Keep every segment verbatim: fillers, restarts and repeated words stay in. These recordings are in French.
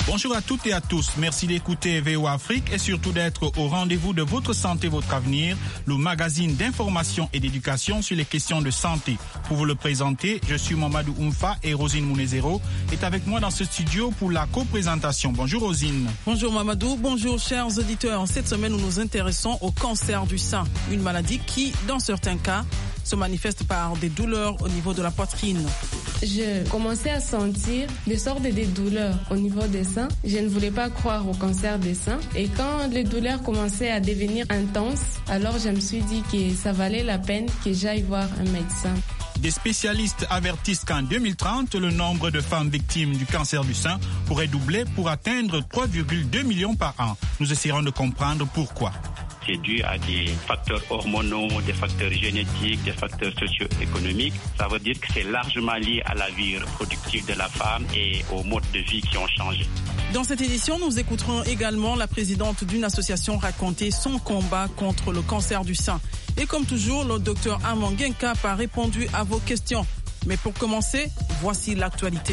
Bonjour à toutes et à tous. Merci d'écouter V O Afrique et surtout d'être au rendez-vous de votre santé, votre avenir, le magazine d'information et d'éducation sur les questions de santé. Pour vous le présenter, je suis Mamadou Oumfa et Rosine Mounezero est avec moi dans ce studio pour la co-présentation. Bonjour Rosine. Bonjour Mamadou, bonjour chers auditeurs. Cette semaine, nous nous intéressons au cancer du sein, une maladie qui, dans certains cas, se manifeste par des douleurs au niveau de la poitrine. Je commençais à sentir des sortes de douleurs au niveau des seins. Je ne voulais pas croire au cancer des seins. Et quand les douleurs commençaient à devenir intenses, alors je me suis dit que ça valait la peine que j'aille voir un médecin. Des spécialistes avertissent qu'en deux mille trente, le nombre de femmes victimes du cancer du sein pourrait doubler pour atteindre trois virgule deux millions par an. Nous essaierons de comprendre pourquoi. C'est dû à des facteurs hormonaux, des facteurs génétiques, des facteurs socio-économiques. Ça veut dire que c'est largement lié à la vie reproductive de la femme et aux modes de vie qui ont changé. Dans cette édition, nous écouterons également la présidente d'une association raconter son combat contre le cancer du sein. Et comme toujours, le docteur Armand Guenkap a répondu à vos questions. Mais pour commencer, voici l'actualité.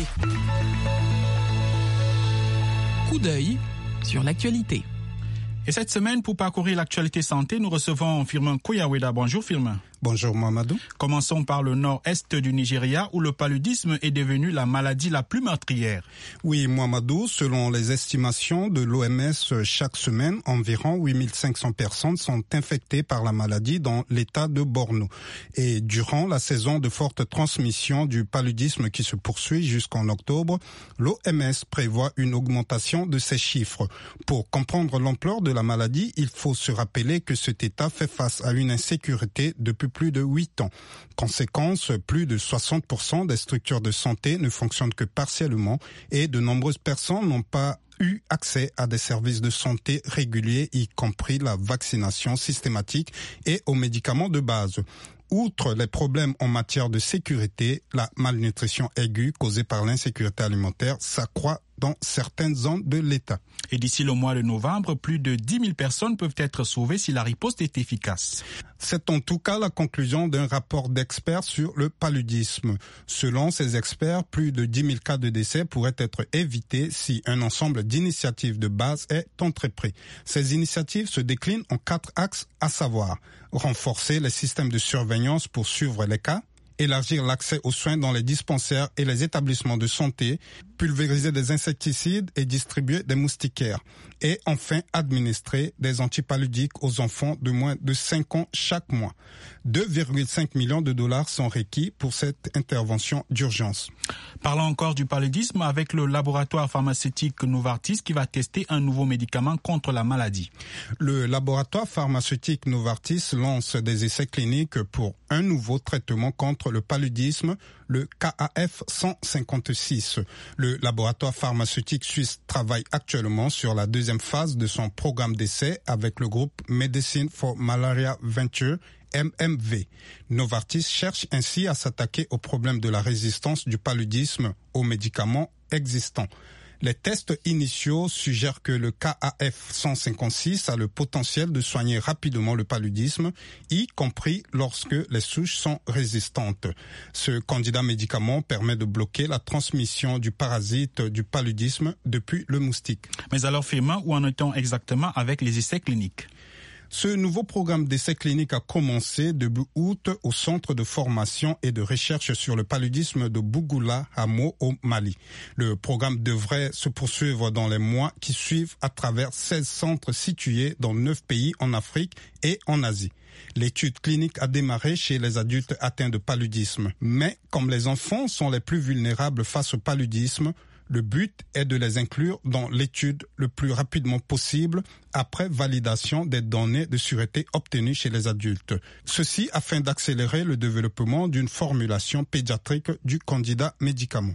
Coup d'œil sur l'actualité. Et cette semaine, pour parcourir l'actualité santé, nous recevons Firmin Koyaweda. Bonjour Firmin. Bonjour Mamadou. Commençons par le nord-est du Nigeria où le paludisme est devenu la maladie la plus meurtrière. Oui Mamadou, selon les estimations de l'O M S, chaque semaine, environ huit mille cinq cents personnes sont infectées par la maladie dans l'état de Borno. Et durant la saison de forte transmission du paludisme qui se poursuit jusqu'en octobre, l'O M S prévoit une augmentation de ces chiffres. Pour comprendre l'ampleur de la maladie, il faut se rappeler que cet état fait face à une insécurité depuis plus de huit ans. Conséquence, plus de soixante pour cent des structures de santé ne fonctionnent que partiellement et de nombreuses personnes n'ont pas eu accès à des services de santé réguliers, y compris la vaccination systématique et aux médicaments de base. Outre les problèmes en matière de sécurité, la malnutrition aiguë causée par l'insécurité alimentaire s'accroît dans certaines zones de l'État. Et d'ici le mois de novembre, plus de dix mille personnes peuvent être sauvées si la riposte est efficace. C'est en tout cas la conclusion d'un rapport d'experts sur le paludisme. Selon ces experts, plus de dix mille cas de décès pourraient être évités si un ensemble d'initiatives de base est entrepris. Ces initiatives se déclinent en quatre axes, à savoir renforcer les systèmes de surveillance pour suivre les cas, élargir l'accès aux soins dans les dispensaires et les établissements de santé, pulvériser des insecticides et distribuer des moustiquaires. Et enfin, administrer des antipaludiques aux enfants de moins de cinq ans chaque mois. deux virgule cinq millions de dollars sont requis pour cette intervention d'urgence. Parlons encore du paludisme avec le laboratoire pharmaceutique Novartis qui va tester un nouveau médicament contre la maladie. Le laboratoire pharmaceutique Novartis lance des essais cliniques pour un nouveau traitement contre le paludisme, le K A F cent cinquante-six. Le laboratoire pharmaceutique suisse travaille actuellement sur la deuxième phase de son programme d'essai avec le groupe Medicine for Malaria Venture, M M V. Novartis cherche ainsi à s'attaquer au problème de la résistance du paludisme aux médicaments existants. Les tests initiaux suggèrent que le K A F cent cinquante-six a le potentiel de soigner rapidement le paludisme, y compris lorsque les souches sont résistantes. Ce candidat médicament permet de bloquer la transmission du parasite du paludisme depuis le moustique. Mais alors Firmin, où en est-on exactement avec les essais cliniques ? Ce nouveau programme d'essai clinique a commencé début août au centre de formation et de recherche sur le paludisme de Bougoula, Hamo, au Mali. Le programme devrait se poursuivre dans les mois qui suivent à travers seize centres situés dans neuf pays en Afrique et en Asie. L'étude clinique a démarré chez les adultes atteints de paludisme. Mais comme les enfants sont les plus vulnérables face au paludisme, le but est de les inclure dans l'étude le plus rapidement possible après validation des données de sûreté obtenues chez les adultes. Ceci afin d'accélérer le développement d'une formulation pédiatrique du candidat médicament.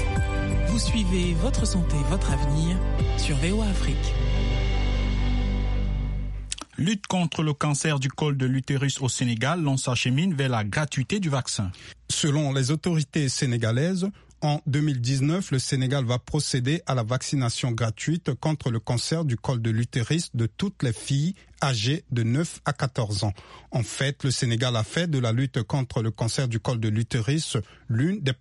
Vous suivez Votre santé, votre avenir sur V O Afrique. Lutte contre le cancer du col de l'utérus au Sénégal, l'on s'achemine vers la gratuité du vaccin. Selon les autorités sénégalaises, en deux mille dix-neuf, le Sénégal va procéder à la vaccination gratuite contre le cancer du col de l'utérus de toutes les filles âgées de neuf à quatorze ans. En fait, le Sénégal a fait de la lutte contre le cancer du col de l'utérus l'une des